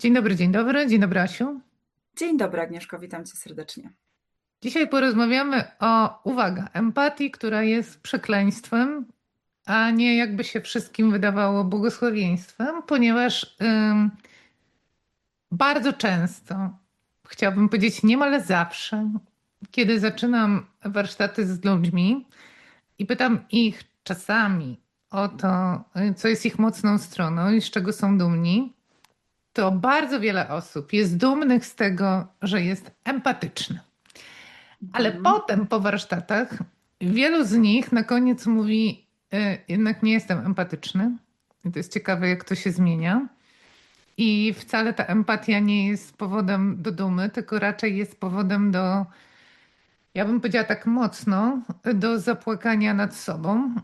Dzień dobry, Asiu. Dzień dobry, Agnieszko, witam cię serdecznie. Dzisiaj porozmawiamy o, uwaga, empatii, która jest przekleństwem, a nie jakby się wszystkim wydawało błogosławieństwem, ponieważ bardzo często, chciałabym powiedzieć niemal zawsze, kiedy zaczynam warsztaty z ludźmi i pytam ich czasami o to, co jest ich mocną stroną i z czego są dumni, to bardzo wiele osób jest dumnych z tego, że jest empatyczny. Ale Mhm. potem po warsztatach wielu z nich na koniec mówi, jednak nie jestem empatyczny. I to jest ciekawe, jak to się zmienia. I wcale ta empatia nie jest powodem do dumy, tylko raczej jest powodem do, ja bym powiedziała tak mocno, do zapłakania nad sobą.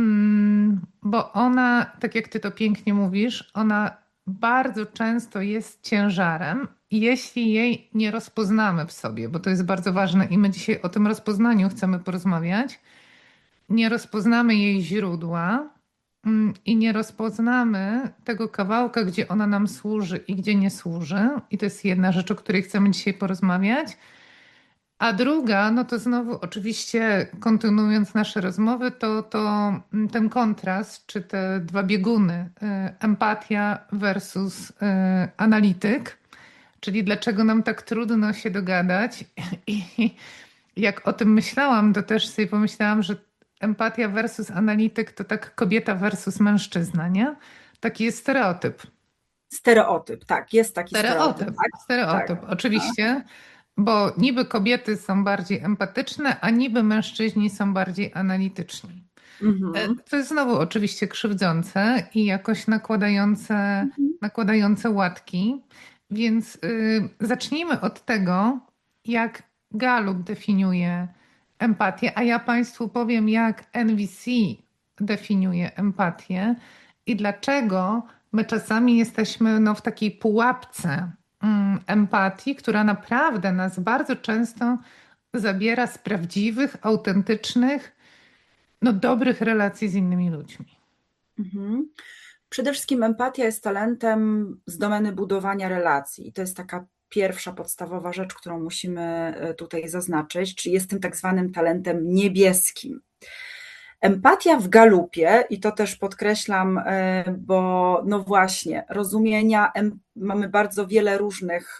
Bo ona, tak jak ty to pięknie mówisz, ona bardzo często jest ciężarem, jeśli jej nie rozpoznamy w sobie, bo to jest bardzo ważne i my dzisiaj o tym rozpoznaniu chcemy porozmawiać. Nie rozpoznamy jej źródła i nie rozpoznamy tego kawałka, gdzie ona nam służy i gdzie nie służy. I to jest jedna rzecz, o której chcemy dzisiaj porozmawiać. A druga, no to znowu oczywiście kontynuując nasze rozmowy, to ten kontrast, czy te dwa bieguny, empatia versus analityk, czyli dlaczego nam tak trudno się dogadać. I jak o tym myślałam, to też sobie pomyślałam, że empatia versus analityk to tak kobieta versus mężczyzna, nie? Taki jest stereotyp. Stereotyp, tak, jest taki stereotyp, Stereotyp, tak? Tak. stereotyp, Aha. oczywiście, bo niby kobiety są bardziej empatyczne, a niby mężczyźni są bardziej analityczni. Mhm. To jest znowu oczywiście krzywdzące i jakoś Mhm. nakładające łatki, więc zacznijmy od tego, jak Gallup definiuje empatię, a ja Państwu powiem, jak NVC definiuje empatię i dlaczego my czasami jesteśmy no, w takiej pułapce empatii, która naprawdę nas bardzo często zabiera z prawdziwych, autentycznych, no, dobrych relacji z innymi ludźmi. Mhm. Przede wszystkim empatia jest talentem z domeny budowania relacji. I to jest taka pierwsza podstawowa rzecz, którą musimy tutaj zaznaczyć, czyli jest tym tak zwanym talentem niebieskim. Empatia w galupie, i to też podkreślam, bo no właśnie, mamy bardzo wiele różnych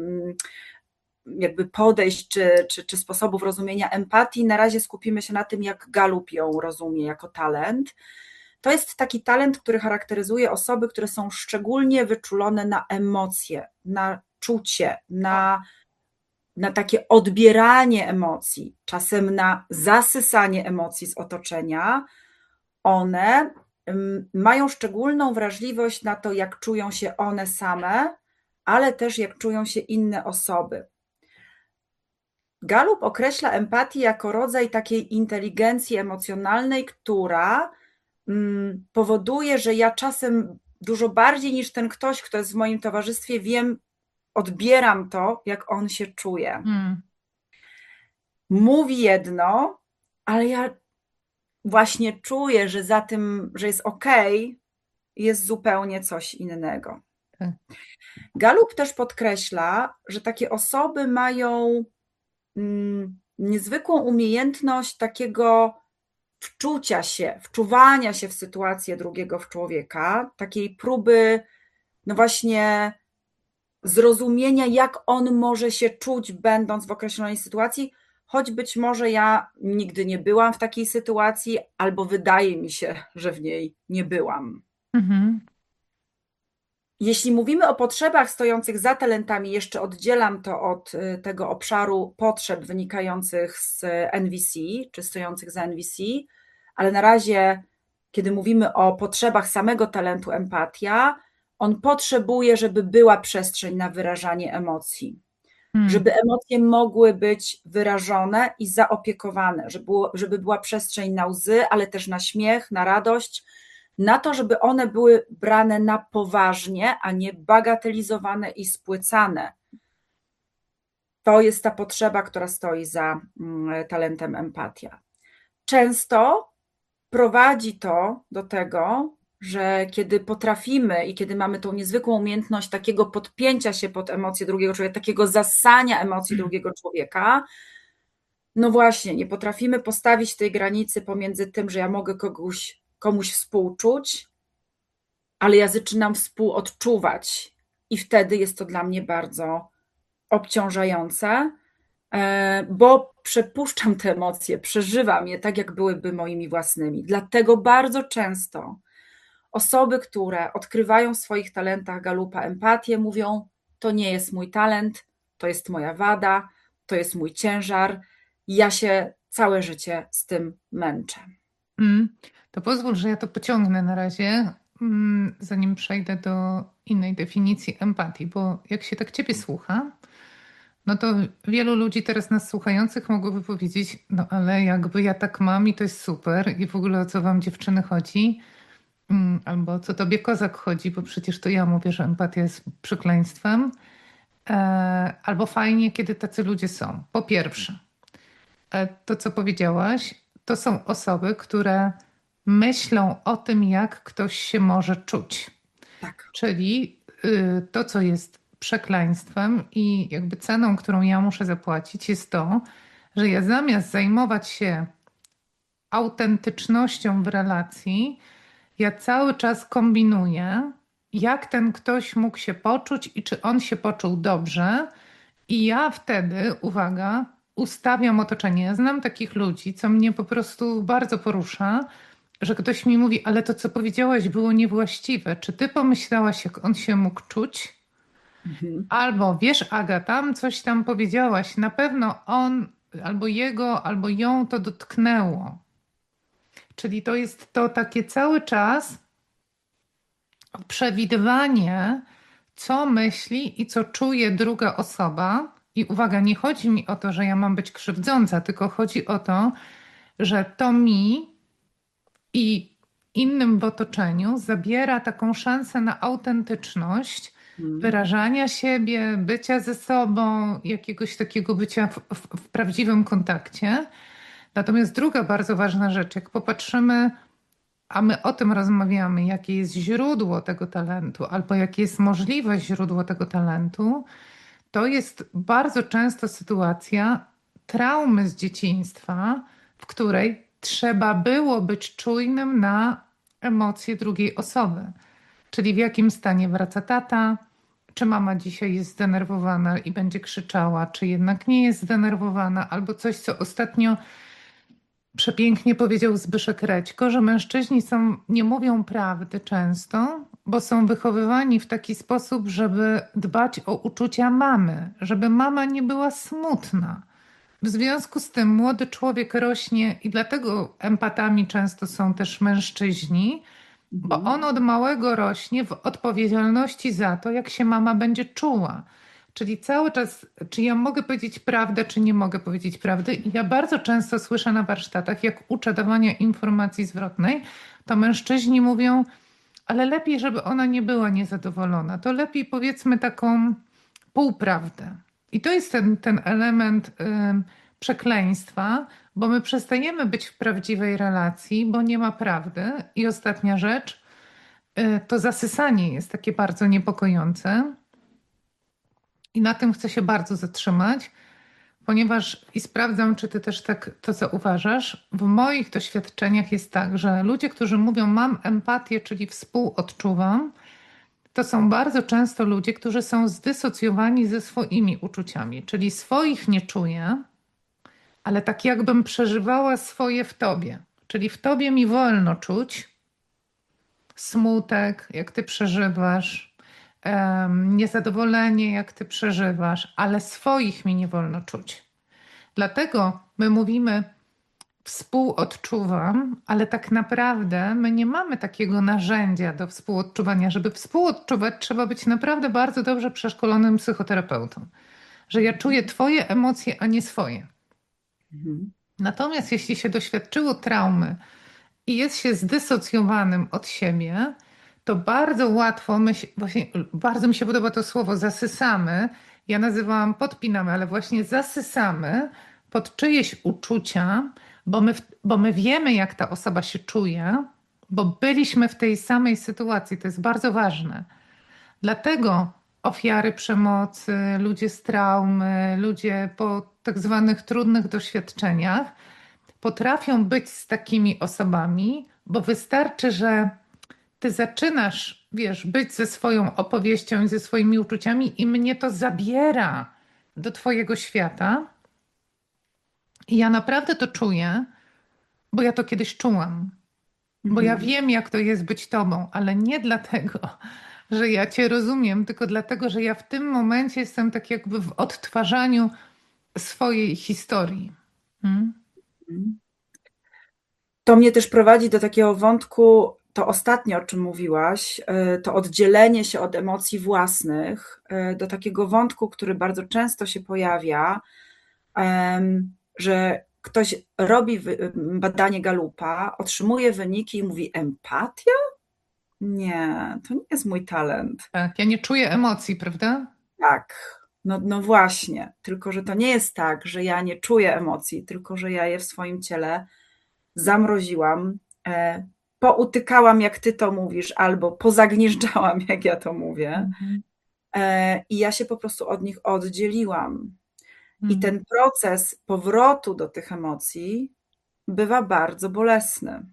jakby podejść czy sposobów rozumienia empatii. Na razie skupimy się na tym, jak Gallup ją rozumie jako talent. To jest taki talent, który charakteryzuje osoby, które są szczególnie wyczulone na emocje, na czucie, na takie odbieranie emocji, czasem na zasysanie emocji z otoczenia. One mają szczególną wrażliwość na to, jak czują się one same, ale też jak czują się inne osoby. Gallup określa empatię jako rodzaj takiej inteligencji emocjonalnej, która powoduje, że ja czasem dużo bardziej niż ten ktoś, kto jest w moim towarzystwie, wiem, odbieram to, jak on się czuje. Mm, Mówi jedno, ale ja właśnie czuję, że za tym, że jest okej, jest zupełnie coś innego. tak. Gallup też podkreśla, że takie osoby mają niezwykłą umiejętność takiego wczucia się, wczuwania się w sytuację drugiego człowieka, takiej próby, no właśnie, zrozumienia, jak on może się czuć, będąc w określonej sytuacji, choć być może ja nigdy nie byłam w takiej sytuacji, albo wydaje mi się, że w niej nie byłam. Mhm. Jeśli mówimy o potrzebach stojących za talentami, jeszcze oddzielam to od tego obszaru potrzeb wynikających z NVC, czy stojących za NVC, ale na razie, kiedy mówimy o potrzebach samego talentu empatia, on potrzebuje, żeby była przestrzeń na wyrażanie emocji, Mm. żeby emocje mogły być wyrażone i zaopiekowane, żeby była przestrzeń na łzy, ale też na śmiech, na radość, na to, żeby one były brane na poważnie, a nie bagatelizowane i spłycane. To jest ta potrzeba, która stoi za talentem empatia. Często prowadzi to do tego, że kiedy potrafimy i kiedy mamy tą niezwykłą umiejętność takiego podpięcia się pod emocje drugiego człowieka, takiego zasania emocji drugiego człowieka, no właśnie, nie potrafimy postawić tej granicy pomiędzy tym, że ja mogę komuś współczuć, ale ja zaczynam współodczuwać i wtedy jest to dla mnie bardzo obciążające, bo przepuszczam te emocje, przeżywam je tak, jak byłyby moimi własnymi. Dlatego bardzo często osoby, które odkrywają w swoich talentach Galupa empatię, mówią: to nie jest mój talent, to jest moja wada, to jest mój ciężar, ja się całe życie z tym męczę. To pozwól, że ja to pociągnę na razie, zanim przejdę do innej definicji empatii, bo jak się tak ciebie słucha, no to wielu ludzi teraz nas słuchających mogłoby powiedzieć: no ale jakby ja tak mam i to jest super i w ogóle o co wam dziewczyny chodzi, albo o co tobie kozak chodzi, bo przecież to ja mówię, że empatia jest przekleństwem, albo fajnie, kiedy tacy ludzie są. Po pierwsze, to co powiedziałaś, to są osoby, które myślą o tym, jak ktoś się może czuć. Tak. Czyli to, co jest przekleństwem i jakby ceną, którą ja muszę zapłacić, jest to, że ja zamiast zajmować się autentycznością w relacji, ja cały czas kombinuję, jak ten ktoś mógł się poczuć i czy on się poczuł dobrze. I ja wtedy, uwaga, ustawiam otoczenie. Ja znam takich ludzi, co mnie po prostu bardzo porusza, że ktoś mi mówi: ale to, co powiedziałaś, było niewłaściwe. Czy ty pomyślałaś, jak on się mógł czuć? Mhm. Albo wiesz, Aga, tam coś tam powiedziałaś. Na pewno on, albo jego, albo ją to dotknęło. Czyli to jest to takie cały czas przewidywanie, co myśli i co czuje druga osoba. I uwaga, nie chodzi mi o to, że ja mam być krzywdząca, tylko chodzi o to, że to mi i innym w otoczeniu zabiera taką szansę na autentyczność, wyrażania siebie, bycia ze sobą, jakiegoś takiego bycia w prawdziwym kontakcie. Natomiast druga bardzo ważna rzecz, jak popatrzymy, a my o tym rozmawiamy, jakie jest źródło tego talentu, albo jakie jest możliwe źródło tego talentu, to jest bardzo często sytuacja traumy z dzieciństwa, w której trzeba było być czujnym na emocje drugiej osoby. Czyli w jakim stanie wraca tata, czy mama dzisiaj jest zdenerwowana i będzie krzyczała, czy jednak nie jest zdenerwowana, albo coś, co ostatnio przepięknie powiedział Zbyszek Redźko, że mężczyźni nie mówią prawdy często, bo są wychowywani w taki sposób, żeby dbać o uczucia mamy, żeby mama nie była smutna. W związku z tym młody człowiek rośnie i dlatego empatami często są też mężczyźni, bo on od małego rośnie w odpowiedzialności za to, jak się mama będzie czuła. Czyli cały czas, czy ja mogę powiedzieć prawdę, czy nie mogę powiedzieć prawdy. I ja bardzo często słyszę na warsztatach, jak uczę dawania informacji zwrotnej, to mężczyźni mówią: ale lepiej, żeby ona nie była niezadowolona. To lepiej powiedzmy taką półprawdę. I to jest ten element przekleństwa, bo my przestajemy być w prawdziwej relacji, bo nie ma prawdy. I ostatnia rzecz, to zasysanie jest takie bardzo niepokojące. I na tym chcę się bardzo zatrzymać, ponieważ i sprawdzam, czy ty też tak to zauważasz. W moich doświadczeniach jest tak, że ludzie, którzy mówią: mam empatię, czyli współodczuwam, to są bardzo często ludzie, którzy są zdysocjowani ze swoimi uczuciami, czyli swoich nie czuję, ale tak jakbym przeżywała swoje w tobie. Czyli w tobie mi wolno czuć smutek, jak ty przeżywasz, niezadowolenie, jak ty przeżywasz, ale swoich mi nie wolno czuć. Dlatego my mówimy: współodczuwam, ale tak naprawdę my nie mamy takiego narzędzia do współodczuwania. Żeby współodczuwać, trzeba być naprawdę bardzo dobrze przeszkolonym psychoterapeutą. Że ja czuję twoje emocje, a nie swoje. Natomiast jeśli się doświadczyło traumy i jest się zdysocjowanym od siebie, to bardzo łatwo, właśnie bardzo mi się podoba to słowo zasysamy, ja nazywałam podpinamy, ale właśnie zasysamy pod czyjeś uczucia, bo my wiemy, jak ta osoba się czuje, bo byliśmy w tej samej sytuacji. To jest bardzo ważne. Dlatego ofiary przemocy, ludzie z traumy, ludzie po tak zwanych trudnych doświadczeniach potrafią być z takimi osobami, bo wystarczy, że ty zaczynasz, wiesz, być ze swoją opowieścią i ze swoimi uczuciami i mnie to zabiera do twojego świata. I ja naprawdę to czuję, bo ja to kiedyś czułam. Bo ja Mhm. wiem, jak to jest być tobą, ale nie dlatego, że ja cię rozumiem, tylko dlatego, że ja w tym momencie jestem tak jakby w odtwarzaniu swojej historii. Hmm? To mnie też prowadzi do takiego wątku, to ostatnie, o czym mówiłaś, to oddzielenie się od emocji własnych, do takiego wątku, który bardzo często się pojawia, że ktoś robi badanie Galupa, otrzymuje wyniki i mówi: empatia? Nie, to nie jest mój talent. Tak, ja nie czuję emocji, prawda? Tak, no właśnie, tylko że to nie jest tak, że ja nie czuję emocji, tylko że ja je w swoim ciele zamroziłam, poutykałam, jak ty to mówisz, albo pozagnieżdżałam, jak ja to mówię, Mhm. i ja się po prostu od nich oddzieliłam. I Mhm. ten proces powrotu do tych emocji bywa bardzo bolesny.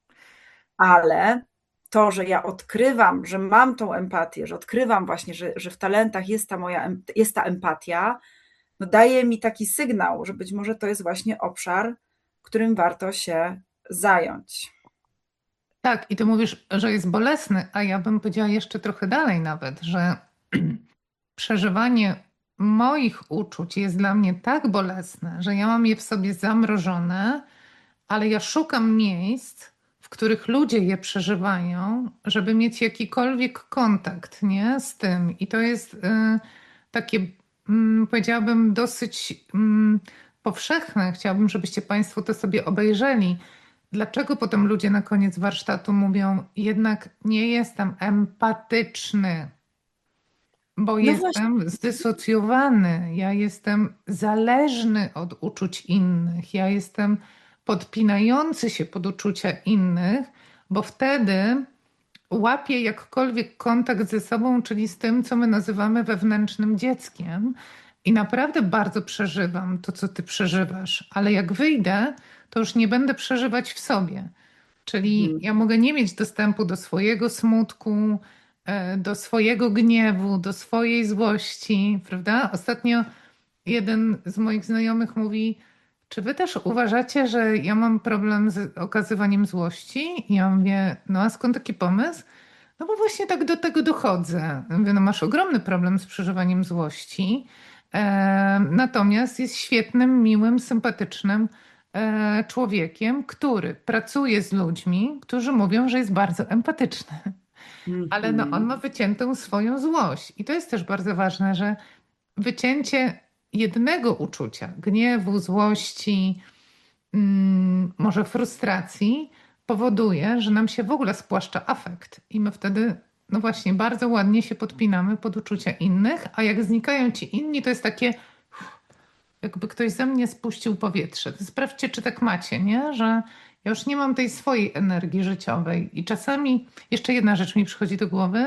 Ale to, że ja odkrywam, że mam tą empatię, że odkrywam właśnie, że w talentach jest jest ta empatia, no daje mi taki sygnał, że być może to jest właśnie obszar, którym warto się zająć. Tak, i ty mówisz, że jest bolesny, a ja bym powiedziała jeszcze trochę dalej nawet, że przeżywanie moich uczuć jest dla mnie tak bolesne, że ja mam je w sobie zamrożone, ale ja szukam miejsc, w których ludzie je przeżywają, żeby mieć jakikolwiek kontakt, nie, z tym. I to jest takie, powiedziałabym, dosyć powszechne. Chciałabym, żebyście Państwo to sobie obejrzeli. Dlaczego potem ludzie na koniec warsztatu mówią, jednak nie jestem empatyczny? Bo No właśnie. jestem zdysocjowany, ja jestem zależny od uczuć innych, ja jestem podpinający się pod uczucia innych, bo wtedy łapię jakkolwiek kontakt ze sobą, czyli z tym, co my nazywamy wewnętrznym dzieckiem. I naprawdę bardzo przeżywam to, co ty przeżywasz, ale jak wyjdę, to już nie będę przeżywać w sobie. Czyli Mhm. ja mogę nie mieć dostępu do swojego smutku, do swojego gniewu, do swojej złości, prawda? Ostatnio jeden z moich znajomych mówi: czy wy też uważacie, że ja mam problem z okazywaniem złości? I ja mówię: no a skąd taki pomysł? No bo właśnie tak do tego dochodzę. Mówię: no masz ogromny problem z przeżywaniem złości, natomiast jest świetnym, miłym, sympatycznym człowiekiem, który pracuje z ludźmi, którzy mówią, że jest bardzo empatyczny. Ale no, on ma Mhm. wyciętą swoją złość. I to jest też bardzo ważne, że wycięcie jednego uczucia, gniewu, złości, może frustracji, powoduje, że nam się w ogóle spłaszcza afekt. I my wtedy, no właśnie, bardzo ładnie się podpinamy pod uczucia innych, a jak znikają ci inni, to jest takie, jakby ktoś ze mnie spuścił powietrze. To sprawdźcie, czy tak macie, nie? Że ja już nie mam tej swojej energii życiowej. I czasami jeszcze jedna rzecz mi przychodzi do głowy,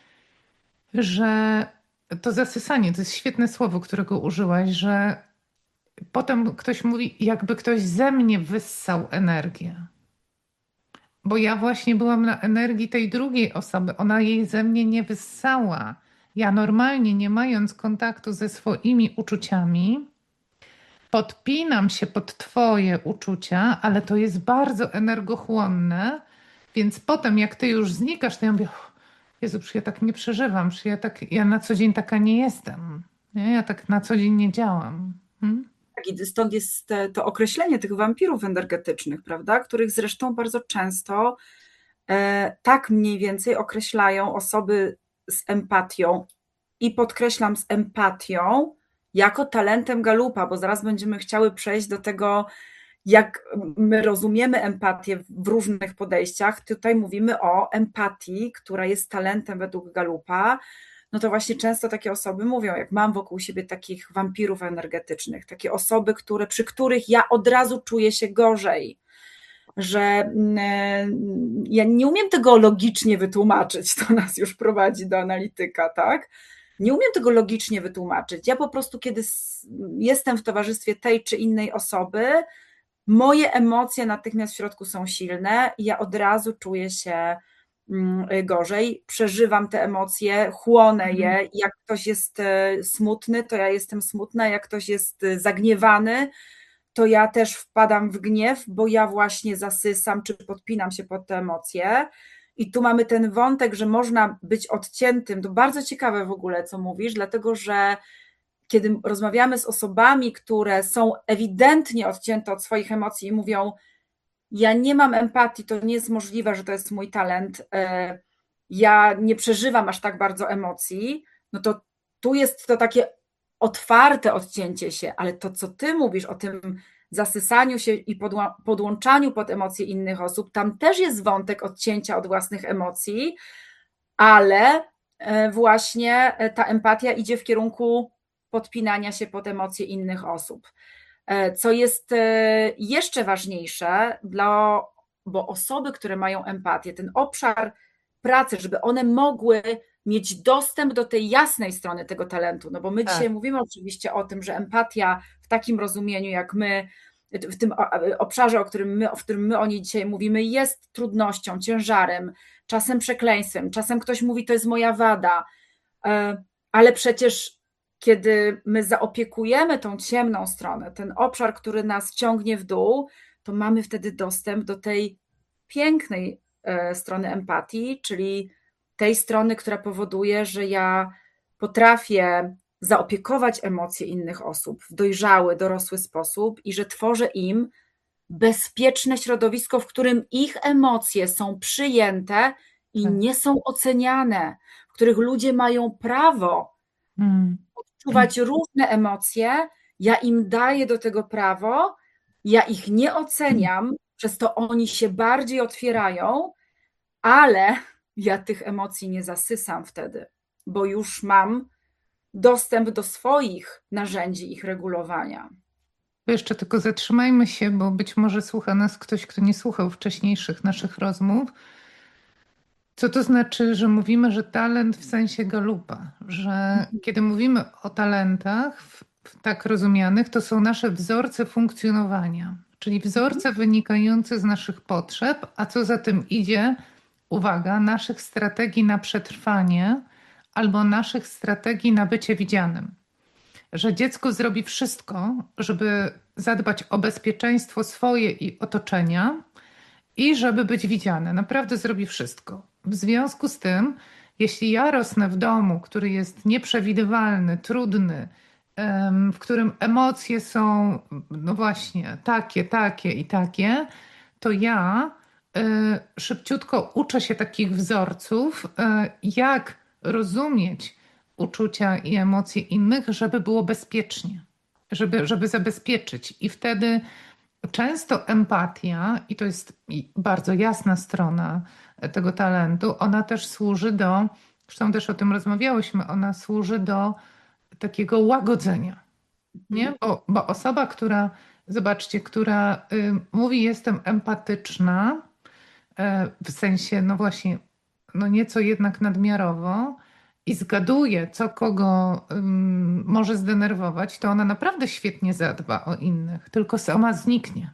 że to zasysanie to jest świetne słowo, którego użyłaś, że potem ktoś mówi, jakby ktoś ze mnie wyssał energię. Bo ja właśnie byłam na energii tej drugiej osoby. Ona jej ze mnie nie wyssała. Ja normalnie, nie mając kontaktu ze swoimi uczuciami, podpinam się pod Twoje uczucia, ale to jest bardzo energochłonne, więc potem jak Ty już znikasz, to ja mówię: Jezu, przecież ja tak nie przeżywam, przecież ja na co dzień taka nie jestem. Nie? Ja tak na co dzień nie działam. Hmm? Tak, i stąd jest to określenie tych wampirów energetycznych, prawda? Których zresztą bardzo często tak mniej więcej określają osoby z empatią i podkreślam z empatią jako talentem Galupa, bo zaraz będziemy chciały przejść do tego, jak my rozumiemy empatię w różnych podejściach. Tutaj mówimy o empatii, która jest talentem według Galupa. No to właśnie często takie osoby mówią, jak mam wokół siebie takich wampirów energetycznych, takie osoby, przy których ja od razu czuję się gorzej, że ja nie umiem tego logicznie wytłumaczyć, to nas już prowadzi do analityka, tak? Nie umiem tego logicznie wytłumaczyć. Ja po prostu, kiedy jestem w towarzystwie tej czy innej osoby, moje emocje natychmiast w środku są silne i ja od razu czuję się gorzej, przeżywam te emocje, chłonę je. Jak ktoś jest smutny, to ja jestem smutna, jak ktoś jest zagniewany, to ja też wpadam w gniew, bo ja właśnie zasysam czy podpinam się pod te emocje. I tu mamy ten wątek, że można być odciętym. To bardzo ciekawe w ogóle, co mówisz, dlatego że kiedy rozmawiamy z osobami, które są ewidentnie odcięte od swoich emocji i mówią: ja nie mam empatii, to nie jest możliwe, że to jest mój talent, ja nie przeżywam aż tak bardzo emocji, no to tu jest to takie otwarte odcięcie się, ale to, co ty mówisz o tym zasysaniu się i podłączaniu pod emocje innych osób, tam też jest wątek odcięcia od własnych emocji, ale właśnie ta empatia idzie w kierunku podpinania się pod emocje innych osób. Co jest jeszcze ważniejsze, bo osoby, które mają empatię, ten obszar pracy, żeby one mogły mieć dostęp do tej jasnej strony tego talentu, no bo my dzisiaj mówimy oczywiście o tym, że empatia w takim rozumieniu, jak my, w tym obszarze, w którym my o niej dzisiaj mówimy, jest trudnością, ciężarem, czasem przekleństwem, czasem ktoś mówi, to jest moja wada, ale przecież kiedy my zaopiekujemy tą ciemną stronę, ten obszar, który nas ciągnie w dół, to mamy wtedy dostęp do tej pięknej strony empatii, czyli tej strony, która powoduje, że ja potrafię zaopiekować emocje innych osób w dojrzały, dorosły sposób i że tworzę im bezpieczne środowisko, w którym ich emocje są przyjęte i nie są oceniane, w których ludzie mają prawo odczuwać różne emocje, ja im daję do tego prawo, ja ich nie oceniam, przez to oni się bardziej otwierają, ale ja tych emocji nie zasysam wtedy, bo już mam dostęp do swoich narzędzi ich regulowania. Jeszcze tylko zatrzymajmy się, bo być może słucha nas ktoś, kto nie słuchał wcześniejszych naszych rozmów. Co to znaczy, że mówimy, że talent w sensie Galupa, że kiedy mówimy o talentach tak rozumianych, to są nasze wzorce funkcjonowania, czyli wzorce wynikające z naszych potrzeb, a co za tym idzie, uwaga, naszych strategii na przetrwanie albo naszych strategii na bycie widzianym. Że dziecko zrobi wszystko, żeby zadbać o bezpieczeństwo swoje i otoczenia i żeby być widziane. Naprawdę zrobi wszystko. W związku z tym, jeśli ja rosnę w domu, który jest nieprzewidywalny, trudny, w którym emocje są, no właśnie, takie i takie, to ja szybciutko uczę się takich wzorców, jak rozumieć uczucia i emocje innych, żeby było bezpiecznie, żeby zabezpieczyć. I wtedy często empatia, i to jest bardzo jasna strona tego talentu, ona też służy do, zresztą też o tym rozmawiałyśmy, ona służy do takiego łagodzenia. Nie? Bo osoba, która, zobaczcie, która mówi jestem empatyczna, w sensie, no właśnie, no nieco jednak nadmiarowo i zgaduje, co kogo może zdenerwować, to ona naprawdę świetnie zadba o innych, tylko sama zniknie.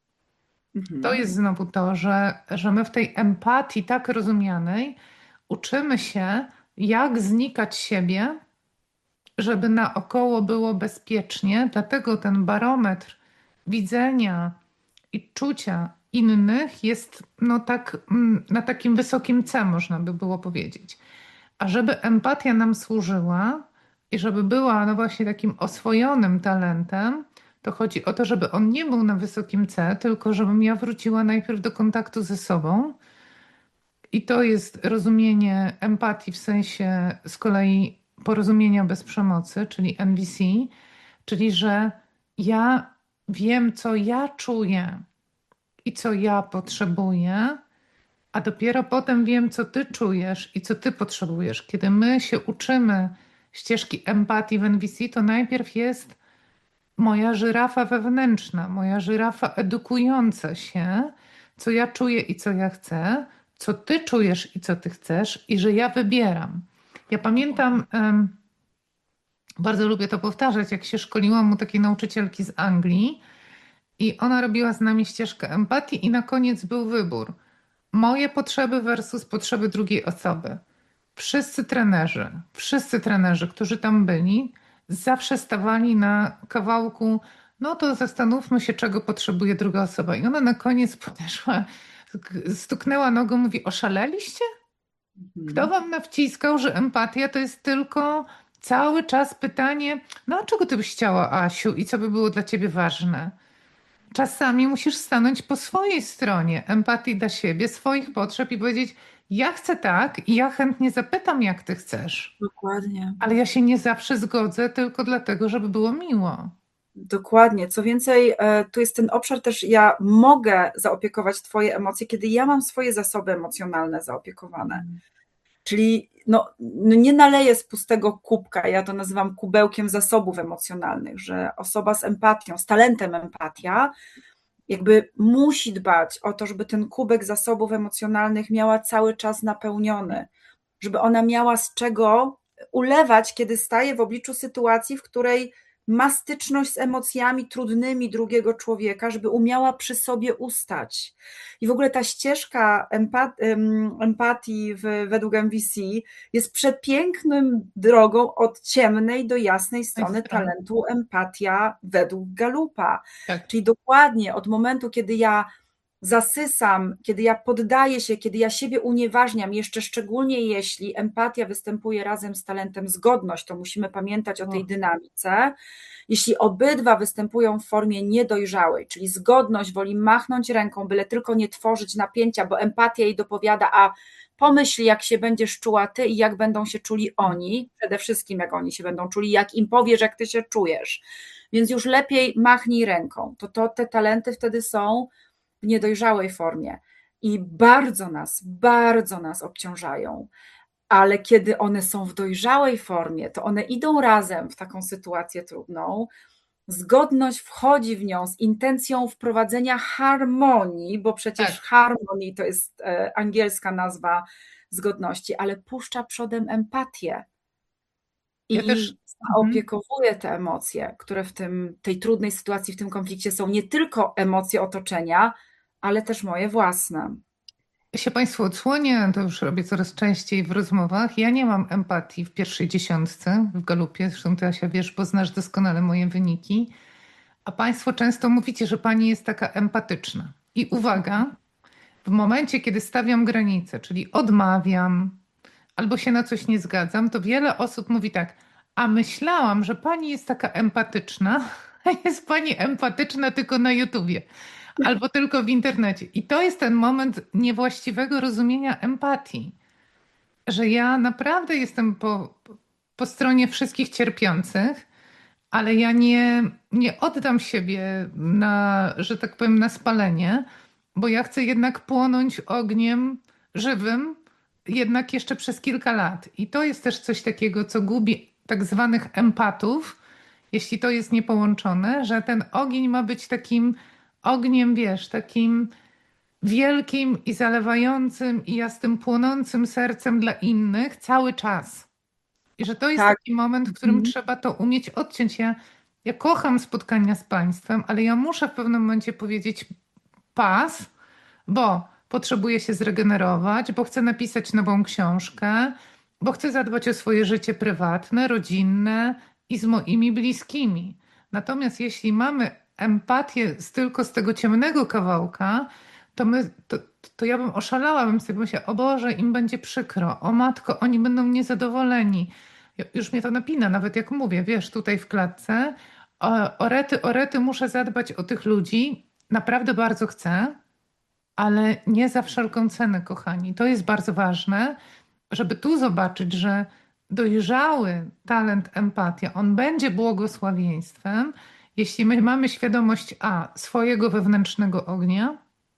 To jest znowu to, że my w tej empatii tak rozumianej uczymy się, jak znikać siebie, żeby naokoło było bezpiecznie. Dlatego ten barometr widzenia i czucia innych jest no tak, na takim wysokim C, można by było powiedzieć. A żeby empatia nam służyła i żeby była no właśnie takim oswojonym talentem, to chodzi o to, żeby on nie był na wysokim C, tylko żebym ja wróciła najpierw do kontaktu ze sobą. I to jest rozumienie empatii w sensie z kolei porozumienia bez przemocy, czyli NVC, czyli że ja wiem, co ja czuję i co ja potrzebuję, a dopiero potem wiem, co ty czujesz i co ty potrzebujesz. Kiedy my się uczymy ścieżki empatii w NVC, to najpierw jest moja żyrafa wewnętrzna, moja żyrafa edukująca się, co ja czuję i co ja chcę, co ty czujesz i co ty chcesz, i że ja wybieram. Ja pamiętam, bardzo lubię to powtarzać, jak się szkoliłam u takiej nauczycielki z Anglii i ona robiła z nami ścieżkę empatii, i na koniec był wybór. Moje potrzeby versus potrzeby drugiej osoby. Wszyscy trenerzy, którzy tam byli, zawsze stawali na kawałku, no to zastanówmy się, czego potrzebuje druga osoba. I ona na koniec podeszła, stuknęła nogą, mówi: oszaleliście? Kto Mhm. wam nawciskał, że empatia to jest tylko cały czas pytanie, no a czego ty byś chciała, Asiu, i co by było dla ciebie ważne? Czasami musisz stanąć po swojej stronie empatii dla siebie, swoich potrzeb, i powiedzieć: ja chcę tak i ja chętnie zapytam, jak ty chcesz, Dokładnie. ale ja się nie zawsze zgodzę tylko dlatego, żeby było miło. Dokładnie. Co więcej, tu jest ten obszar też, ja mogę zaopiekować Twoje emocje, kiedy ja mam swoje zasoby emocjonalne zaopiekowane. Czyli no nie naleję z pustego kubka, ja to nazywam kubełkiem zasobów emocjonalnych, że osoba z empatią, z talentem empatia, jakby musi dbać o to, żeby ten kubek zasobów emocjonalnych miała cały czas napełniony, żeby ona miała z czego ulewać, kiedy staje w obliczu sytuacji, w której ma styczność z emocjami trudnymi drugiego człowieka, żeby umiała przy sobie ustać. I w ogóle ta ścieżka empatii według MVC jest przepięknym drogą od ciemnej do jasnej strony Strony. talentu empatia według Galupa. Tak, Czyli dokładnie od momentu, kiedy ja zasysam, kiedy ja poddaję się, kiedy ja siebie unieważniam, jeszcze szczególnie jeśli empatia występuje razem z talentem zgodność, to musimy pamiętać o tej dynamice. Jeśli obydwa występują w formie niedojrzałej, czyli zgodność woli machnąć ręką, byle tylko nie tworzyć napięcia, bo empatia jej dopowiada: a pomyśl, jak się będziesz czuła ty i jak będą się czuli oni, przede wszystkim jak oni się będą czuli, jak im powiesz, jak ty się czujesz. Więc już lepiej machnij ręką. Te talenty wtedy są w niedojrzałej formie i bardzo nas obciążają. Ale kiedy one są w dojrzałej formie, to one idą razem w taką sytuację trudną. Zgodność wchodzi w nią z intencją wprowadzenia harmonii, bo przecież tak. harmonii to jest angielska nazwa zgodności, ale puszcza przodem empatię Ja też. i zaopiekowuje te emocje, które w tej trudnej sytuacji, w tym konflikcie są, nie tylko emocje otoczenia, ale też moje własne. Ja się Państwu odsłonię, to już robię coraz częściej w rozmowach. Ja nie mam empatii w pierwszej dziesiątce w Galupie, zresztą Ty, Asia, wiesz, bo znasz doskonale moje wyniki. A Państwo często mówicie, że Pani jest taka empatyczna. I uwaga, w momencie, kiedy stawiam granice, czyli odmawiam albo się na coś nie zgadzam, to wiele osób mówi tak: a myślałam, że Pani jest taka empatyczna, a jest Pani empatyczna tylko na YouTubie albo tylko w internecie. I to jest ten moment niewłaściwego rozumienia empatii, że ja naprawdę jestem po stronie wszystkich cierpiących, ale ja nie oddam siebie na, że tak powiem, na spalenie, bo ja chcę jednak płonąć ogniem żywym, jednak jeszcze przez kilka lat. I to jest też coś takiego, co gubi tak zwanych empatów, jeśli to jest niepołączone, że ten ogień ma być takim ogniem, wiesz, takim wielkim i zalewającym, i ja z tym płonącym sercem dla innych cały czas. I że to jest Tak. taki moment, w którym trzeba to umieć odciąć. Ja kocham spotkania z Państwem, ale ja muszę w pewnym momencie powiedzieć pas, bo potrzebuję się zregenerować, bo chcę napisać nową książkę, bo chcę zadbać o swoje życie prywatne, rodzinne i z moimi bliskimi. Natomiast jeśli mamy empatię tylko z tego ciemnego kawałka, to ja bym oszalała, bym sobie myślała: o Boże, im będzie przykro, o matko, oni będą niezadowoleni. Już mnie to napina, nawet jak mówię, wiesz, tutaj w klatce. O rety, muszę zadbać o tych ludzi. Naprawdę bardzo chcę, ale nie za wszelką cenę, kochani. To jest bardzo ważne, żeby tu zobaczyć, że dojrzały talent empatia, on będzie błogosławieństwem, jeśli my mamy świadomość A, swojego wewnętrznego ognia,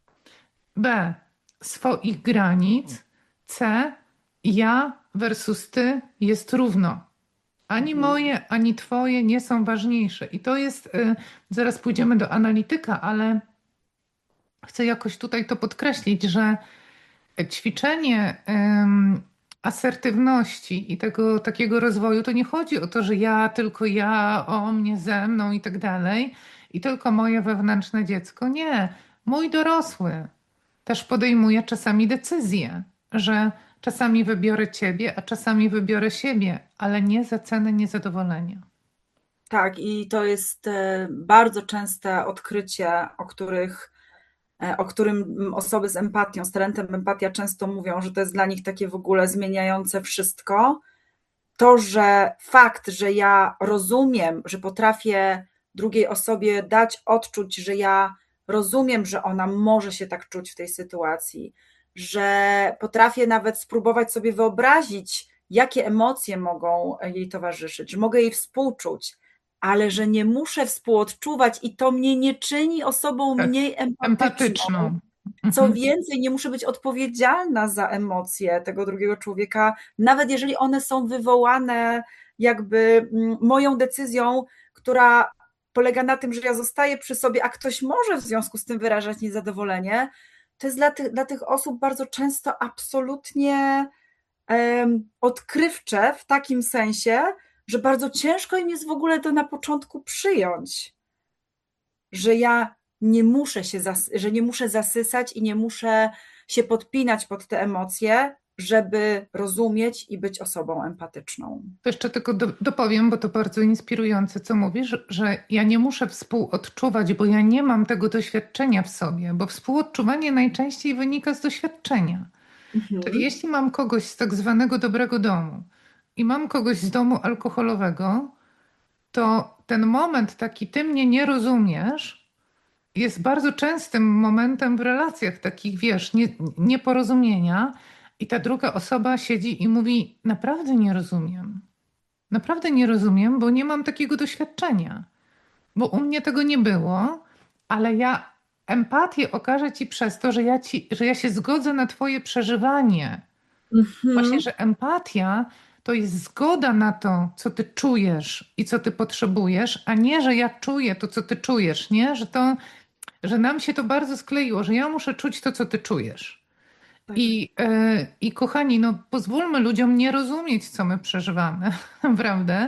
B, swoich granic, C, ja versus ty jest równo. Ani moje, ani twoje nie są ważniejsze. I to jest, zaraz pójdziemy do analityka, ale chcę jakoś tutaj to podkreślić, że ćwiczenie asertywności i tego takiego rozwoju to nie chodzi o to, że ja, tylko ja, o mnie, ze mną i tak dalej, i tylko moje wewnętrzne dziecko. Nie, mój dorosły też podejmuje czasami decyzję, że czasami wybiorę ciebie, a czasami wybiorę siebie, ale nie za cenę niezadowolenia. Tak, i to jest bardzo częste odkrycie, o którym osoby z empatią, z talentem empatia często mówią, że to jest dla nich takie w ogóle zmieniające wszystko. To, że fakt, że ja rozumiem, że potrafię drugiej osobie dać odczuć, że ja rozumiem, że ona może się tak czuć w tej sytuacji, że potrafię nawet spróbować sobie wyobrazić, jakie emocje mogą jej towarzyszyć, że mogę jej współczuć, ale że nie muszę współodczuwać i to mnie nie czyni osobą Tak, mniej empatyczną. empatyczną. Co Mhm. więcej, nie muszę być odpowiedzialna za emocje tego drugiego człowieka, nawet jeżeli one są wywołane jakby moją decyzją, która polega na tym, że ja zostaję przy sobie, a ktoś może w związku z tym wyrażać niezadowolenie. To jest dla tych osób bardzo często absolutnie odkrywcze w takim sensie, że bardzo ciężko im jest w ogóle to na początku przyjąć, że ja nie muszę że nie muszę zasysać i nie muszę się podpinać pod te emocje, żeby rozumieć i być osobą empatyczną. To jeszcze tylko dopowiem, bo to bardzo inspirujące, co mówisz, że ja nie muszę współodczuwać, bo ja nie mam tego doświadczenia w sobie, bo współodczuwanie najczęściej wynika z doświadczenia. Czyli Mhm. jeśli mam kogoś z tak zwanego dobrego domu i mam kogoś z domu alkoholowego, to ten moment taki, ty mnie nie rozumiesz, jest bardzo częstym momentem w relacjach takich, wiesz, nieporozumienia i ta druga osoba siedzi i mówi, naprawdę nie rozumiem. Naprawdę nie rozumiem, bo nie mam takiego doświadczenia, bo u mnie tego nie było, ale ja empatię okażę ci przez to, że ja się zgodzę na twoje przeżywanie. Właśnie, Mhm. że empatia to jest zgoda na to, co ty czujesz i co ty potrzebujesz, a nie, że ja czuję to, co ty czujesz, nie? Że nam się to bardzo skleiło, że ja muszę czuć to, co ty czujesz. Tak, I kochani, no pozwólmy ludziom nie rozumieć, co my przeżywamy, prawda?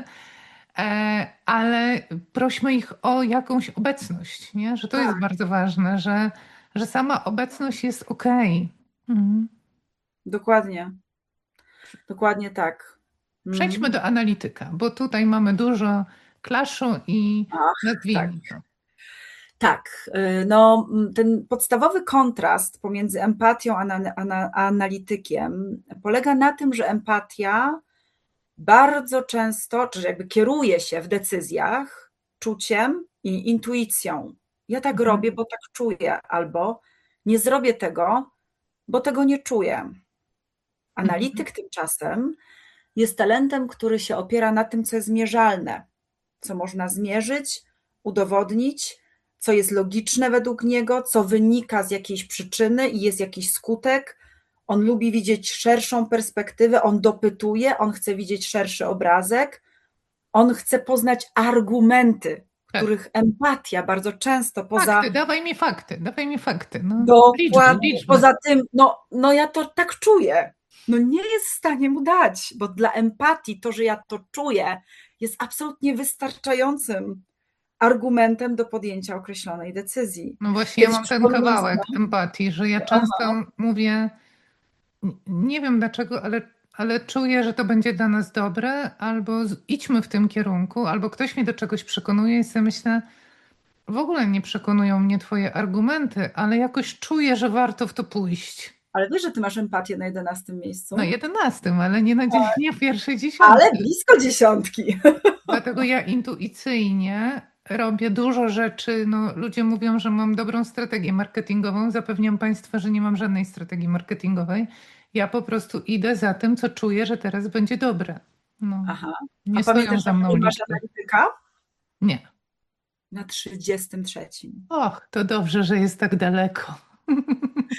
Ale prośmy ich o jakąś obecność, nie? Że to jest tak, bardzo ważne, że sama obecność jest okej. Mhm. dokładnie, dokładnie tak. Przejdźmy Mm. do analityka, bo tutaj mamy dużo klaszu i Ach, tak. nazwijmy to. Tak, no, ten podstawowy kontrast pomiędzy empatią a analitykiem polega na tym, że empatia bardzo często, czy jakby kieruje się w decyzjach czuciem i intuicją. Ja tak Mhm. robię, bo tak czuję, albo nie zrobię tego, bo tego nie czuję. Mhm. Analityk tymczasem jest talentem, który się opiera na tym, co jest mierzalne, co można zmierzyć, udowodnić, co jest logiczne według niego, co wynika z jakiejś przyczyny i jest jakiś skutek. On lubi widzieć szerszą perspektywę, on dopytuje, on chce widzieć szerszy obrazek, on chce poznać argumenty, Tak. których empatia bardzo często Fakty, poza dawaj mi fakty. No, liczby, dokładnie, liczby. poza tym, no ja to tak czuję. No nie jest w stanie mu dać, bo dla empatii to, że ja to czuję, jest absolutnie wystarczającym argumentem do podjęcia określonej decyzji. No właśnie, ja Kiedyś mam ten przypomniałam sobie, kawałek empatii, że ja często aha, mówię, nie wiem dlaczego, ale czuję, że to będzie dla nas dobre, albo idźmy w tym kierunku, albo ktoś mnie do czegoś przekonuje i sobie myślę, w ogóle nie przekonują mnie twoje argumenty, ale jakoś czuję, że warto w to pójść. ale wiesz, że ty masz empatię na 11 Na miejscu? 11, ale nie na nie w pierwszej Ale dziesiątce. blisko dziesiątki. Dlatego ja intuicyjnie robię dużo rzeczy. No, ludzie mówią, że mam dobrą strategię marketingową. Zapewniam Państwa, że nie mam żadnej strategii marketingowej. Ja po prostu idę za tym, co czuję, że teraz będzie dobre. No, Aha. A nie stoją pamiętasz, za na mną której masz liczby. analityka? Nie. Na 33. Och, to dobrze, że jest tak daleko.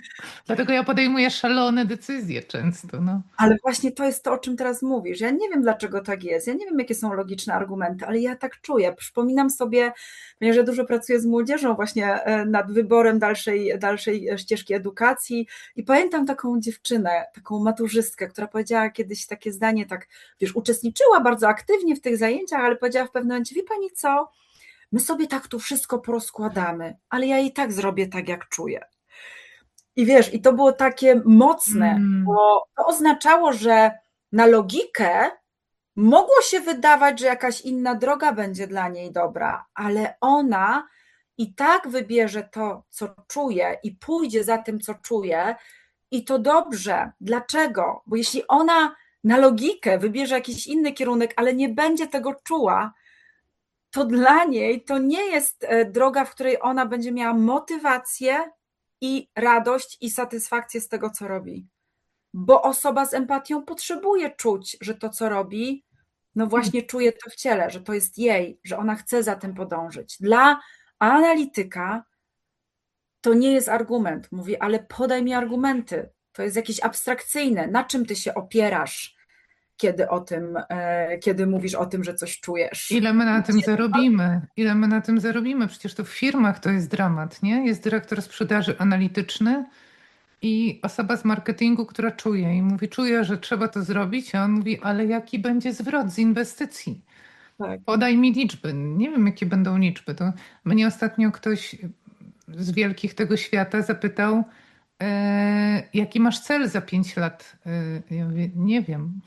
Dlatego ja podejmuję szalone decyzje często. No. Ale właśnie to jest to, o czym teraz mówisz. Ja nie wiem, dlaczego tak jest. Ja nie wiem, jakie są logiczne argumenty, ale ja tak czuję. Przypominam sobie, ponieważ ja dużo pracuję z młodzieżą właśnie nad wyborem dalszej ścieżki edukacji i pamiętam taką dziewczynę, taką maturzystkę, która powiedziała kiedyś takie zdanie, tak, wiesz, uczestniczyła bardzo aktywnie w tych zajęciach, ale powiedziała w pewnym momencie, wie pani co, my sobie tak tu wszystko porozkładamy, ale ja i tak zrobię tak, jak czuję. I wiesz, i to było takie mocne, Mm. bo to oznaczało, że na logikę mogło się wydawać, że jakaś inna droga będzie dla niej dobra, ale ona i tak wybierze to, co czuje i pójdzie za tym, co czuje, i to dobrze. Dlaczego? Bo jeśli ona na logikę wybierze jakiś inny kierunek, ale nie będzie tego czuła, to dla niej to nie jest droga, w której ona będzie miała motywację i radość i satysfakcję z tego, co robi. Bo osoba z empatią potrzebuje czuć, że to, co robi, no właśnie czuje to w ciele, że to jest jej, że ona chce za tym podążyć. Dla analityka to nie jest argument. Mówi, ale podaj mi argumenty. To jest jakieś abstrakcyjne. Na czym ty się opierasz, kiedy mówisz o tym, że coś czujesz? Ile my na tym zarobimy? Ile my na tym zarobimy? Przecież to w firmach to jest dramat, nie? Jest dyrektor sprzedaży analityczny i osoba z marketingu, która czuje i mówi, czuję, że trzeba to zrobić, a on mówi, ale jaki będzie zwrot z inwestycji? Tak. Podaj mi liczby. Nie wiem, jakie będą liczby. To mnie ostatnio ktoś z wielkich tego świata zapytał, jaki masz cel za 5 lat? Ja mówię, nie wiem.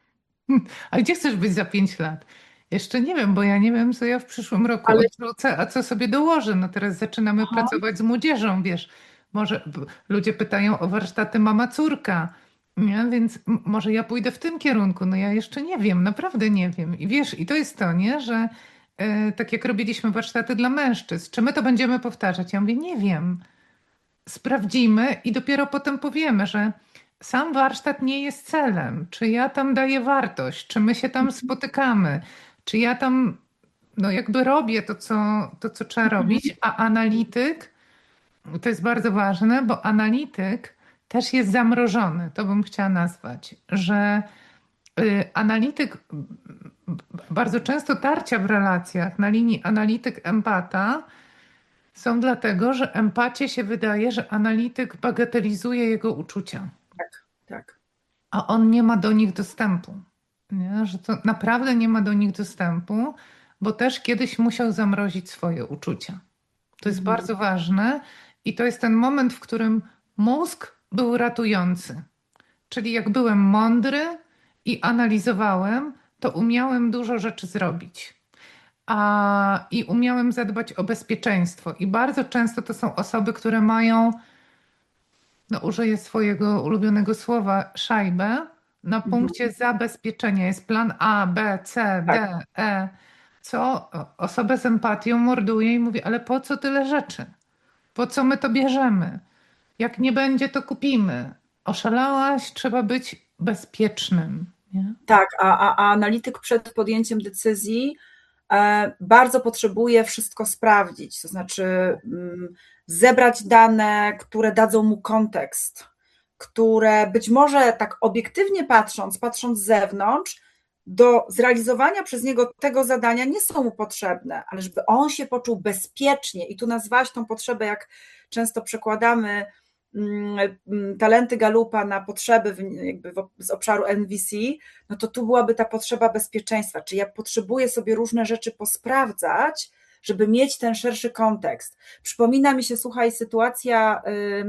A gdzie chcesz być za 5 lat? Jeszcze nie wiem, bo ja nie wiem, co ja w przyszłym roku Ale odwrócę, a co sobie dołożę. No teraz zaczynamy aha, pracować z młodzieżą, wiesz. Może ludzie pytają o warsztaty mama córka, nie? Więc może ja pójdę w tym kierunku. No ja jeszcze nie wiem, naprawdę nie wiem. I wiesz, i to jest to, nie? Że tak jak robiliśmy warsztaty dla mężczyzn, czy my to będziemy powtarzać? Ja mówię, nie wiem. Sprawdzimy i dopiero potem powiemy, że sam warsztat nie jest celem. Czy ja tam daję wartość, czy my się tam spotykamy, czy ja tam no jakby robię to, co trzeba robić, a analityk, to jest bardzo ważne, bo analityk też jest zamrożony, to bym chciała nazwać, że analityk, bardzo często tarcia w relacjach na linii analityk-empata są dlatego, że empacie się wydaje, że analityk bagatelizuje jego uczucia, tak, tak. a on nie ma do nich dostępu. Nie? Że to naprawdę nie ma do nich dostępu, bo też kiedyś musiał zamrozić swoje uczucia. To jest Mhm. bardzo ważne i to jest ten moment, w którym mózg był ratujący. Czyli jak byłem mądry i analizowałem, to umiałem dużo rzeczy zrobić. I umiałem zadbać o bezpieczeństwo. I bardzo często to są osoby, które mają, no użyję swojego ulubionego słowa, szajbę na Mhm. punkcie zabezpieczenia. Jest plan A, B, C, Tak. D, E, co osobę z empatią morduje i mówi, ale po co tyle rzeczy? Po co my to bierzemy? Jak nie będzie, to kupimy. Oszalałaś, trzeba być bezpiecznym. Nie? Tak, a analityk przed podjęciem decyzji bardzo potrzebuje wszystko sprawdzić, to znaczy zebrać dane, które dadzą mu kontekst, które być może tak obiektywnie patrząc z zewnątrz, do zrealizowania przez niego tego zadania nie są mu potrzebne, ale żeby on się poczuł bezpiecznie. I tu nazwałaś tą potrzebę, jak często przekładamy talenty Galupa na potrzeby jakby z obszaru NVC, no to tu byłaby ta potrzeba bezpieczeństwa, czyli ja potrzebuję sobie różne rzeczy posprawdzać, żeby mieć ten szerszy kontekst. Przypomina mi się, słuchaj, sytuacja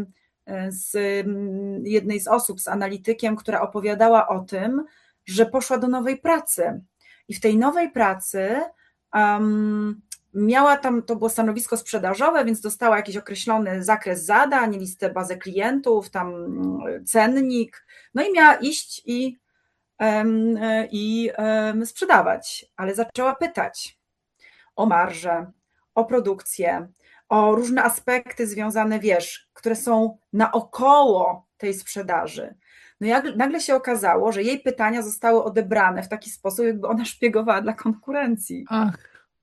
z jednej z osób, z analitykiem, która opowiadała o tym, że poszła do nowej pracy i w tej nowej pracy miała tam, to było stanowisko sprzedażowe, więc dostała jakiś określony zakres zadań, listę, bazę klientów, tam cennik, no i miała iść i sprzedawać, ale zaczęła pytać o marżę, o produkcję, o różne aspekty związane, wiesz, które są naokoło tej sprzedaży. No i nagle się okazało, że jej pytania zostały odebrane w taki sposób, jakby ona szpiegowała dla konkurencji. Ach,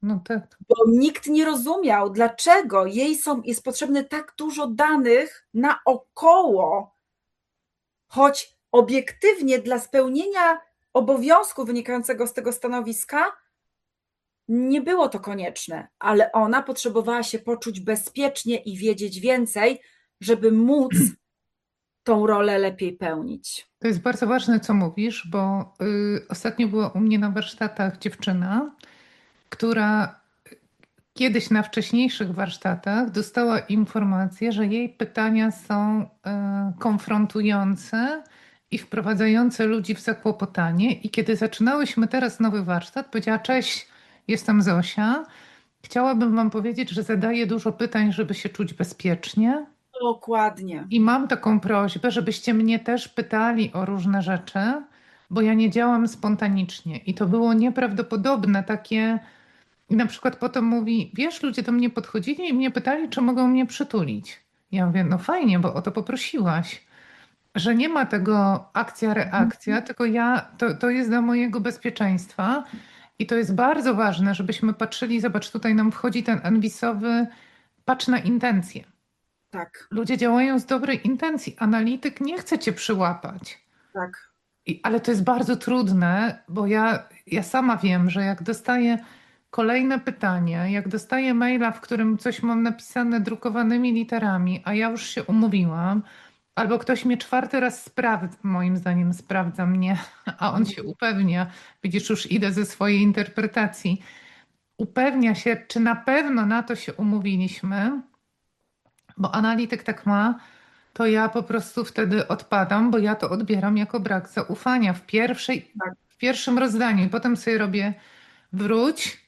No tak. Bo nikt nie rozumiał, dlaczego jest potrzebne tak dużo danych naokoło, choć obiektywnie dla spełnienia obowiązku wynikającego z tego stanowiska nie było to konieczne, ale ona potrzebowała się poczuć bezpiecznie i wiedzieć więcej, żeby móc tą rolę lepiej pełnić. To jest bardzo ważne, co mówisz, bo ostatnio była u mnie na warsztatach dziewczyna, która kiedyś na wcześniejszych warsztatach dostała informację, że jej pytania są konfrontujące i wprowadzające ludzi w zakłopotanie. I kiedy zaczynałyśmy teraz nowy warsztat, powiedziała: Cześć, jestem Zosia. Chciałabym Wam powiedzieć, że zadaję dużo pytań, żeby się czuć bezpiecznie. Dokładnie. I mam taką prośbę, żebyście mnie też pytali o różne rzeczy, bo ja nie działam spontanicznie. I to było nieprawdopodobne takie. I na przykład potem mówi: Wiesz, ludzie do mnie podchodzili i mnie pytali, czy mogą mnie przytulić. Ja mówię: No fajnie, bo o to poprosiłaś. Że nie ma tego akcja-reakcja, tylko to jest dla mojego bezpieczeństwa. I to jest bardzo ważne, żebyśmy patrzyli. Zobacz, tutaj nam wchodzi ten enwisowy, patrz na intencje. Tak, Ludzie działają z dobrej intencji. Analityk nie chce cię przyłapać. tak. Ale to jest bardzo trudne, bo ja sama wiem, że jak dostaję kolejne pytanie, jak dostaję maila, w którym coś mam napisane drukowanymi literami, a ja już się umówiłam, albo ktoś mnie czwarty raz moim zdaniem sprawdza mnie, a on się upewnia, widzisz, już idę ze swojej interpretacji, upewnia się, czy na pewno na to się umówiliśmy, bo analityk tak ma, to ja po prostu wtedy odpadam, bo ja to odbieram jako brak zaufania Tak. w pierwszym rozdaniu. I potem sobie robię: wróć,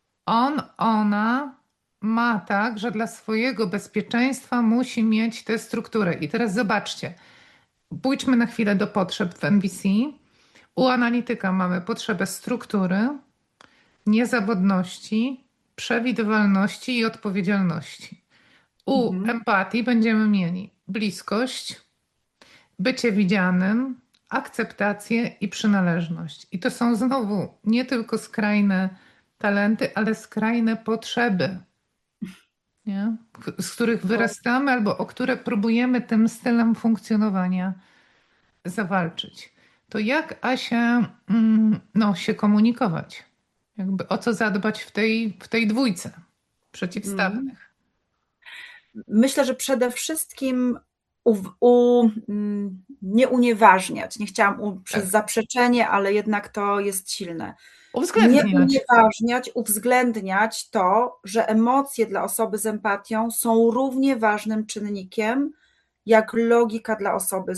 ona ma tak, że dla swojego bezpieczeństwa musi mieć tę strukturę. I teraz zobaczcie, pójdźmy na chwilę do potrzeb w NVC. U analityka mamy potrzebę struktury, niezawodności, przewidywalności i odpowiedzialności. U Mhm. empatii będziemy mieli bliskość, bycie widzianym, akceptację i przynależność. I to są znowu nie tylko skrajne talenty, ale skrajne potrzeby, nie? Z których wyrastamy albo o które próbujemy tym stylem funkcjonowania zawalczyć. To jak, Asia, no, się komunikować? Jakby o co zadbać w tej dwójce Mm. przeciwstawnych? Myślę, że przede wszystkim nie unieważniać. Nie chciałam przez Tak. zaprzeczenie, ale jednak to jest silne. Nie Uwzględniać. unieważniać, uwzględniać to, że emocje dla osoby z empatią są równie ważnym czynnikiem, jak logika dla osoby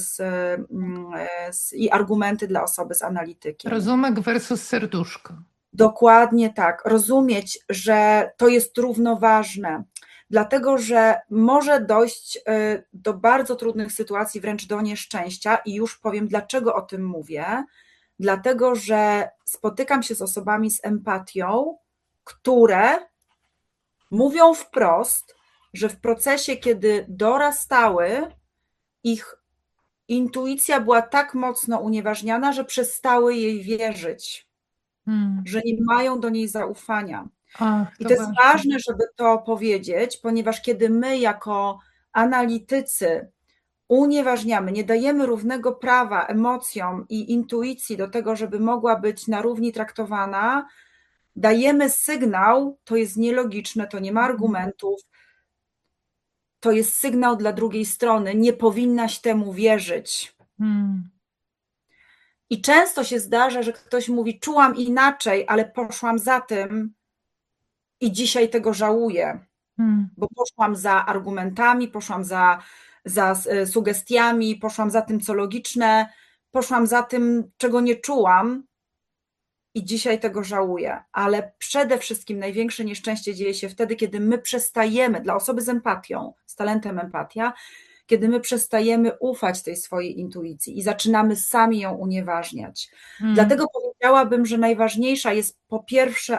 i argumenty dla osoby z analitykiem. Rozumek versus serduszko. Dokładnie tak. Rozumieć, że to jest równoważne, dlatego że może dojść do bardzo trudnych sytuacji, wręcz do nieszczęścia, i już powiem, dlaczego o tym mówię. Dlatego że spotykam się z osobami z empatią, które mówią wprost, że w procesie, kiedy dorastały, ich intuicja była tak mocno unieważniana, że przestały jej wierzyć, że nie mają do niej zaufania. Ach, I to to jest ważne. ważne, żeby to powiedzieć, ponieważ kiedy my jako analitycy unieważniamy, nie dajemy równego prawa emocjom i intuicji do tego, żeby mogła być na równi traktowana, dajemy sygnał, to jest nielogiczne, to nie ma argumentów, to jest sygnał dla drugiej strony, nie powinnaś temu wierzyć. Hmm. I często się zdarza, że ktoś mówi: czułam inaczej, ale poszłam za tym i dzisiaj tego żałuję, Hmm. bo poszłam za argumentami, poszłam za sugestiami, poszłam za tym, co logiczne, poszłam za tym, czego nie czułam i dzisiaj tego żałuję. Ale przede wszystkim największe nieszczęście dzieje się wtedy, kiedy my przestajemy, dla osoby z empatią, z talentem empatia, kiedy my przestajemy ufać tej swojej intuicji i zaczynamy sami ją unieważniać. Dlatego powiedziałabym, że najważniejsza jest po pierwsze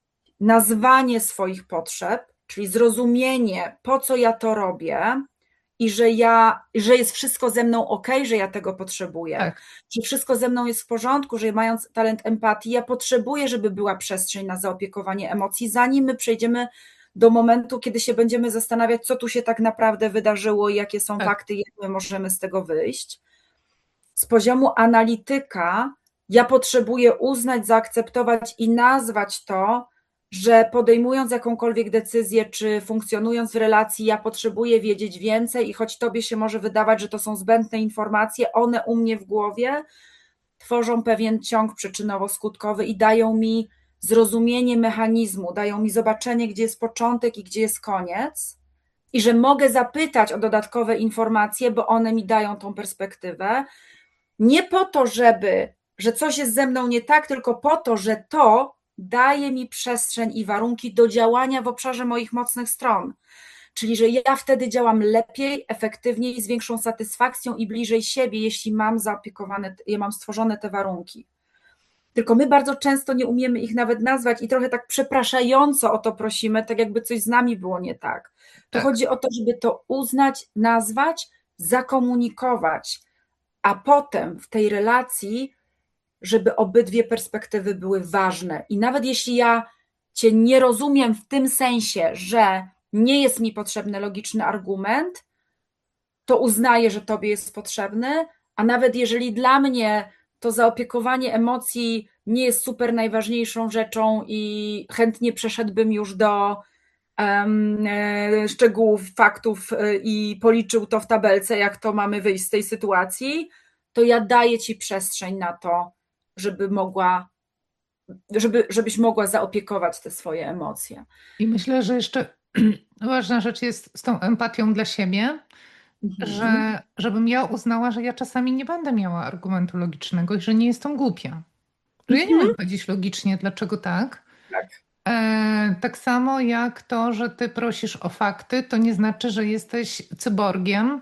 nazwanie swoich potrzeb, czyli zrozumienie, po co ja to robię i że jest wszystko ze mną ok, że ja tego potrzebuję, Tak, że wszystko ze mną jest w porządku, że mając talent empatii, ja potrzebuję, żeby była przestrzeń na zaopiekowanie emocji, zanim my przejdziemy do momentu, kiedy się będziemy zastanawiać, co tu się tak naprawdę wydarzyło i jakie są tak, fakty, jak my możemy z tego wyjść. Z poziomu analityka ja potrzebuję uznać, zaakceptować i nazwać to, że podejmując jakąkolwiek decyzję, czy funkcjonując w relacji, ja potrzebuję wiedzieć więcej i choć tobie się może wydawać, że to są zbędne informacje, one u mnie w głowie tworzą pewien ciąg przyczynowo-skutkowy i dają mi zrozumienie mechanizmu, dają mi zobaczenie, gdzie jest początek i gdzie jest koniec. I że mogę zapytać o dodatkowe informacje, bo one mi dają tą perspektywę. Nie po to, że coś jest ze mną nie tak, tylko po to, że to daje mi przestrzeń i warunki do działania w obszarze moich mocnych stron. Czyli, że ja wtedy działam lepiej, efektywniej, z większą satysfakcją i bliżej siebie, jeśli mam zaopiekowane, ja mam stworzone te warunki. Tylko my bardzo często nie umiemy ich nawet nazwać i trochę tak przepraszająco o to prosimy, tak jakby coś z nami było nie tak. To tak. chodzi o to, żeby to uznać, nazwać, zakomunikować, a potem w tej relacji, żeby obydwie perspektywy były ważne. I nawet jeśli ja cię nie rozumiem w tym sensie, że nie jest mi potrzebny logiczny argument, to uznaję, że tobie jest potrzebny, a nawet jeżeli dla mnie to zaopiekowanie emocji nie jest super najważniejszą rzeczą i chętnie przeszedłbym już do szczegółów, faktów i policzył to w tabelce, jak to mamy wyjść z tej sytuacji, to ja daję ci przestrzeń na to, żebyś mogła zaopiekować te swoje emocje. I myślę, że jeszcze ważna rzecz jest z tą empatią dla siebie, Mhm. że żebym ja uznała, że ja czasami nie będę miała argumentu logicznego i że nie jestem głupia. Że ja nie Mhm. umiem powiedzieć logicznie, dlaczego tak. Tak. Tak samo jak to, że ty prosisz o fakty, to nie znaczy, że jesteś cyborgiem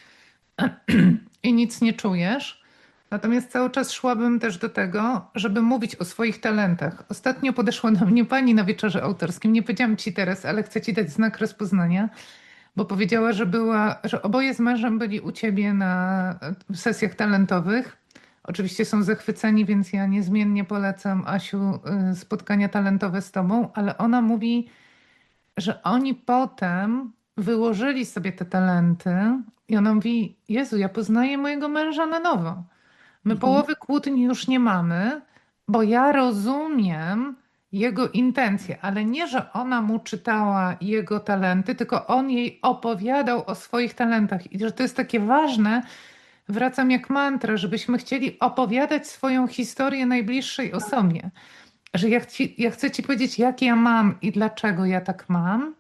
i nic nie czujesz. Natomiast cały czas szłabym też do tego, żeby mówić o swoich talentach. Ostatnio podeszła do mnie pani na wieczorze autorskim. Nie powiedziałam ci teraz, ale chcę ci dać znak rozpoznania, bo powiedziała, że oboje z mężem byli u ciebie na sesjach talentowych. Oczywiście są zachwyceni, więc ja niezmiennie polecam, Asiu, spotkania talentowe z tobą, ale ona mówi, że oni potem wyłożyli sobie te talenty i ona mówi, Jezu, ja poznaję mojego męża na nowo. My Mhm. połowy kłótni już nie mamy, bo ja rozumiem jego intencje, ale nie, że ona mu czytała jego talenty, tylko on jej opowiadał o swoich talentach i że to jest takie ważne, wracam jak mantra, żebyśmy chcieli opowiadać swoją historię najbliższej osobie. Że ja chcę ci powiedzieć, jak ja mam i dlaczego ja tak mam.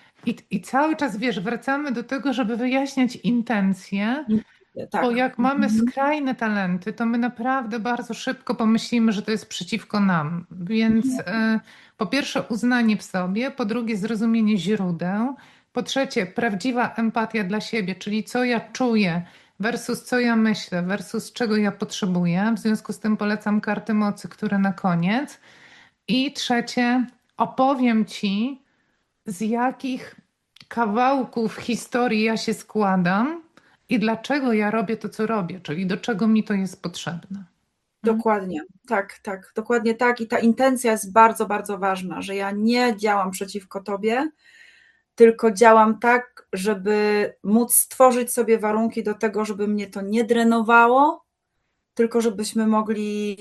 I cały czas, wiesz, wracamy do tego, żeby wyjaśniać intencje, bo Tak. jak mamy Mhm. skrajne talenty, to my naprawdę bardzo szybko pomyślimy, że to jest przeciwko nam. Więc po pierwsze uznanie w sobie, po drugie zrozumienie źródeł, po trzecie prawdziwa empatia dla siebie, czyli co ja czuję versus co ja myślę, versus czego ja potrzebuję. W związku z tym polecam karty mocy, które na koniec. I trzecie, opowiem ci, z jakich kawałków historii ja się składam i dlaczego ja robię to, co robię, czyli do czego mi to jest potrzebne. Mm? Dokładnie, tak, tak, dokładnie tak. I ta intencja jest bardzo, bardzo ważna, że ja nie działam przeciwko tobie, tylko działam tak, żeby móc stworzyć sobie warunki do tego, żeby mnie to nie drenowało, tylko żebyśmy mogli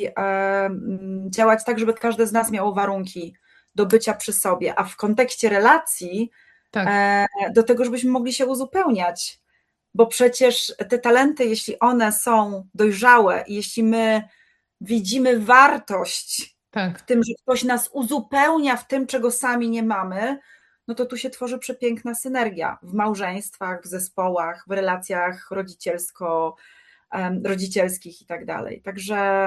działać tak, żeby każdy z nas miał warunki do bycia przy sobie, a w kontekście relacji Tak, do tego, żebyśmy mogli się uzupełniać, bo przecież te talenty, jeśli one są dojrzałe i jeśli my widzimy wartość w tak. tym, że ktoś nas uzupełnia w tym, czego sami nie mamy, no to tu się tworzy przepiękna synergia w małżeństwach, w zespołach, w relacjach rodzicielskich i tak dalej. Także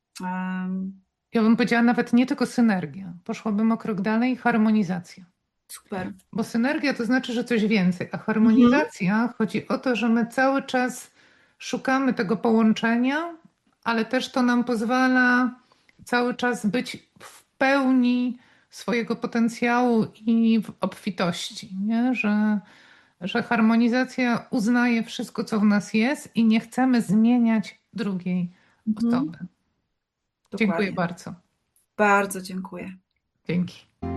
Ja bym powiedziała nawet nie tylko synergia. Poszłabym o krok dalej, harmonizacja. super. Bo synergia to znaczy, że coś więcej, a Mhm. harmonizacja chodzi o to, że my cały czas szukamy tego połączenia, ale też to nam pozwala cały czas być w pełni swojego potencjału i w obfitości, nie? że harmonizacja uznaje wszystko, co w nas jest i nie chcemy zmieniać drugiej Mhm. osoby. Dziękuję Dokładnie. bardzo. Bardzo dziękuję. Dzięki.